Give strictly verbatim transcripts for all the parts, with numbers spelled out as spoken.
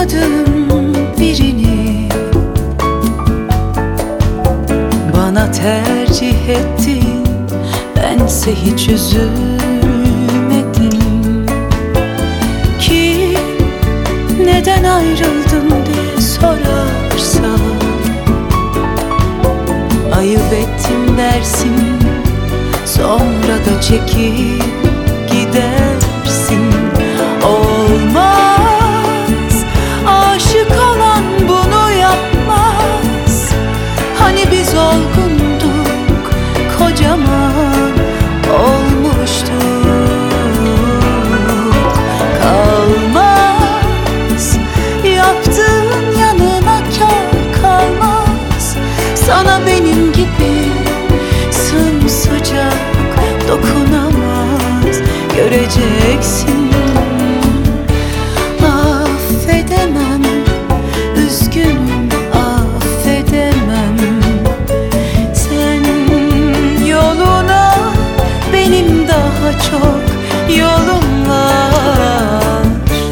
tanımadığım birini bana tercih ettin, bense hiç üzülmedim. Ki neden ayrıldın diye sorarsa, ayıp ettim dersin, sonra da çekip gidersin. Olmaz, aşık olan bunu yapmaz. Hani biz olgunduk, kocaman olmuştuk. Kalmaz, yaptığın yanına kâr kalmaz. Sana benim gibi sımsıcak dokunamaz, göreceksin. Affedemem, üzgünüm, affedemem. Sen yoluna, benim daha çok yolum var.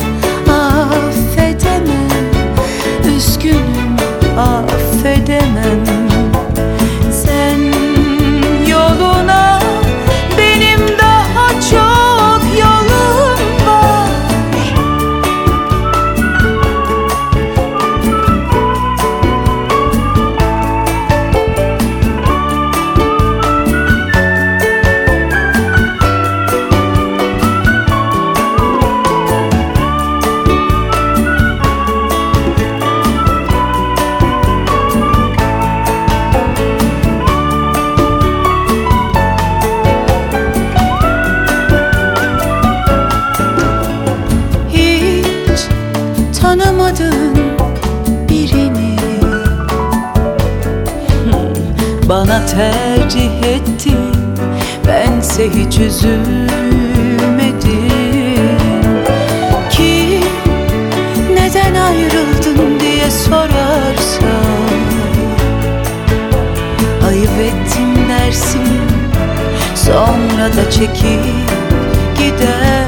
Affedemem, üzgünüm, affedemem. Sen yoluna, benim daha çok yolum var. Tanımadığın birini bana tercih ettin, bense hiç üzülmedim. Ki neden ayrıldın diye sorarsa, ayıp ettim dersin, sonra da çekip gider.